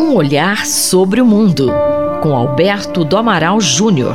Um olhar sobre o mundo, com Alberto do Amaral Júnior.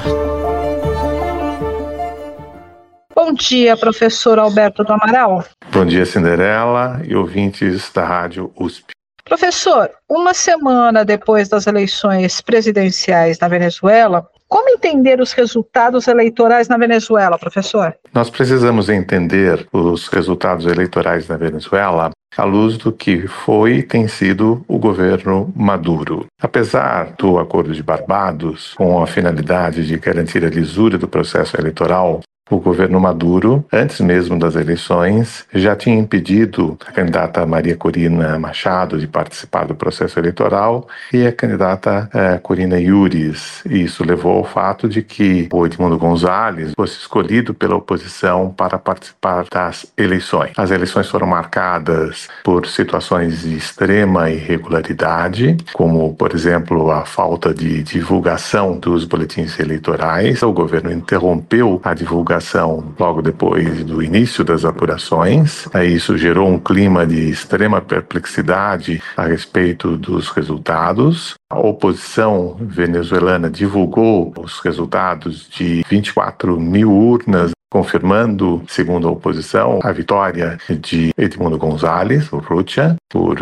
Bom dia, professor Alberto do Amaral. Bom dia, Cinderela e ouvintes da Rádio USP. Professor, uma semana depois das eleições presidenciais na Venezuela, como entender os resultados eleitorais na Venezuela, professor? Nós precisamos entender os resultados eleitorais na Venezuela à luz do que foi e tem sido o governo Maduro. Apesar do Acordo de Barbados, com a finalidade de garantir a lisura do processo eleitoral, o governo Maduro, antes mesmo das eleições, já tinha impedido a candidata Maria Corina Machado de participar do processo eleitoral e a candidata Corina Yuriz. Isso levou ao fato de que o Edmundo González fosse escolhido pela oposição para participar das eleições. As eleições foram marcadas por situações de extrema irregularidade, como, por exemplo, a falta de divulgação dos boletins eleitorais. O governo interrompeu a divulgação logo depois do início das apurações. Isso gerou um clima de extrema perplexidade a respeito dos resultados. A oposição venezuelana divulgou os resultados de 24 mil urnas, confirmando, segundo a oposição, a vitória de Edmundo González, o Rucha, por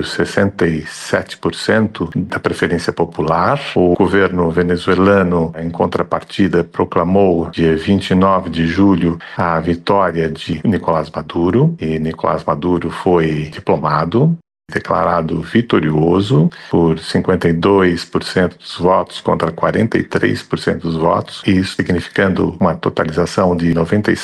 67% da preferência popular. O governo venezuelano, em contrapartida, proclamou, dia 29 de julho, a vitória de Nicolás Maduro, e Nicolás Maduro foi diplomado, declarado vitorioso por 52% dos votos contra 43% dos votos, isso significando uma totalização de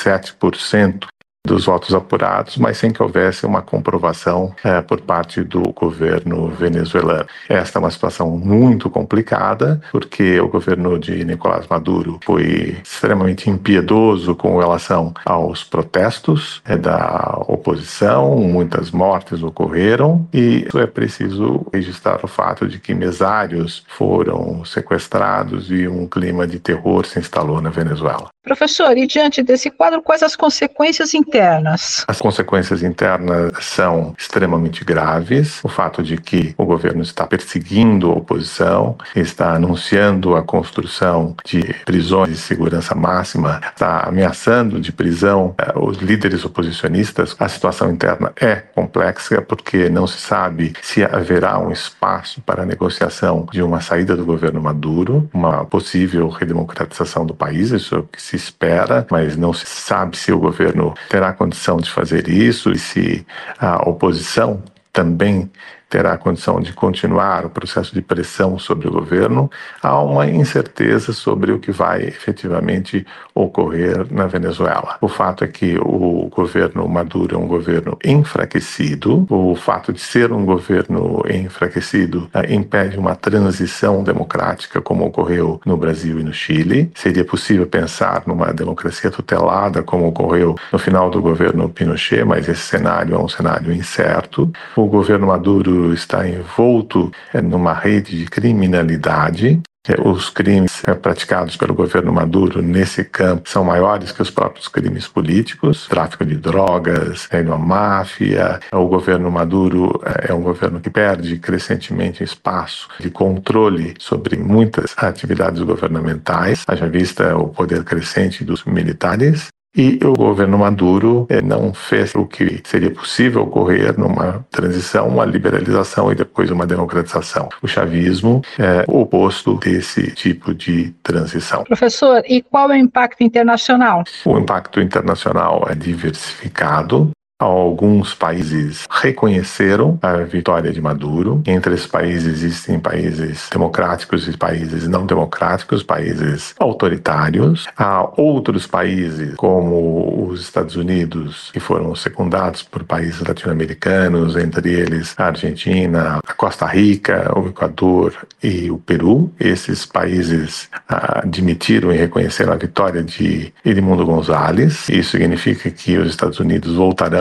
97% dos votos apurados, mas sem que houvesse uma comprovação por parte do governo venezuelano. Esta é uma situação muito complicada, porque o governo de Nicolás Maduro foi extremamente impiedoso com relação aos protestos da oposição, muitas mortes ocorreram, e é preciso registrar o fato de que mesários foram sequestrados e um clima de terror se instalou na Venezuela. Professor, e diante desse quadro, quais as consequências internas? As consequências internas são extremamente graves. O fato de que o governo está perseguindo a oposição, está anunciando a construção de prisões de segurança máxima, está ameaçando de prisão os líderes oposicionistas. A situação interna é complexa porque não se sabe se haverá um espaço para a negociação de uma saída do governo Maduro, uma possível redemocratização do país, isso é o que se espera, mas não se sabe se o governo terá condição de fazer isso e se a oposição também terá a condição de continuar o processo de pressão sobre o governo. Há uma incerteza sobre o que vai efetivamente ocorrer na Venezuela. O fato é que o governo Maduro é um governo enfraquecido. O fato de ser um governo enfraquecido impede uma transição democrática como ocorreu no Brasil e no Chile. Seria possível pensar numa democracia tutelada como ocorreu no final do governo Pinochet, mas esse cenário é um cenário incerto. O governo Maduro está envolto numa rede de criminalidade. Os crimes praticados pelo governo Maduro nesse campo são maiores que os próprios crimes políticos, tráfico de drogas, uma máfia. O governo Maduro é um governo que perde crescentemente espaço de controle sobre muitas atividades governamentais, haja vista o poder crescente dos militares. E o governo Maduro não fez o que seria possível ocorrer numa transição, uma liberalização e depois uma democratização. O chavismo é o oposto desse tipo de transição. Professor, e qual é o impacto internacional? O impacto internacional é diversificado. Alguns países reconheceram a vitória de Maduro. Entre esses países existem países democráticos e países não democráticos, países autoritários. Há outros países, como os Estados Unidos, que foram secundados por países latino-americanos, entre eles a Argentina, a Costa Rica, o Equador e o Peru. Esses países admitiram e reconheceram a vitória de Edmundo González. Isso significa que os Estados Unidos voltarão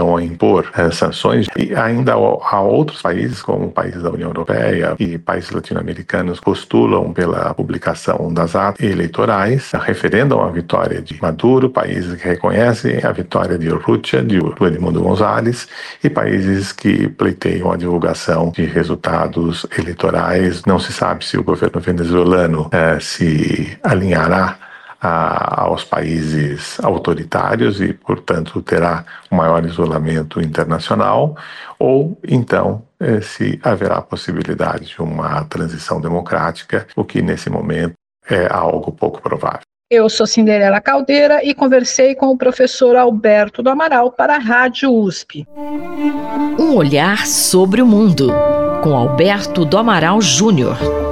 relação a impor sanções, e ainda há outros países, como países da União Europeia e países latino-americanos, postulam pela publicação das atas eleitorais, referendam a vitória de Maduro, países que reconhecem a vitória de Urrutia, do Edmundo González, e países que pleiteiam a divulgação de resultados eleitorais. Não se sabe se o governo venezuelano se alinhará aos países autoritários e, portanto, terá um maior isolamento internacional, ou então se haverá a possibilidade de uma transição democrática, o que nesse momento é algo pouco provável. Eu sou Cinderela Caldeira e conversei com o professor Alberto do Amaral para a Rádio USP. Um olhar sobre o mundo, com Alberto do Amaral Júnior.